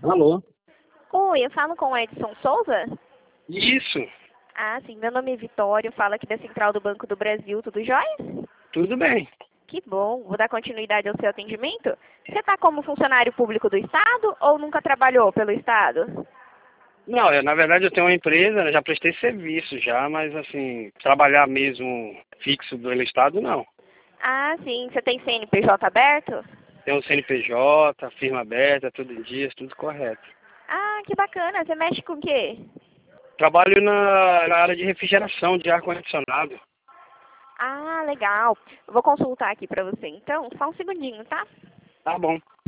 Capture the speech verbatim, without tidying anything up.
Alô? Oi, eu falo com o Edson Souza? Isso, Ah, sim, meu nome é Vitória, eu falo aqui da Central do Banco do Brasil, tudo jóia? tudo bem. Que bom, vou dar continuidade ao seu atendimento. Você está como funcionário público do Estado ou nunca trabalhou pelo Estado? Não, eu, na verdade eu tenho uma empresa, né, já prestei serviço já, mas assim, trabalhar mesmo fixo pelo Estado, não. Ah, sim, você tem C N P J aberto? Tenho um C N P J, firma aberta, tudo em dias, tudo correto. Ah, que bacana, você mexe com o quê? Trabalho na, na área de refrigeração de ar-condicionado. Ah, legal. Eu vou consultar aqui para você então, só um segundinho, tá? Tá bom.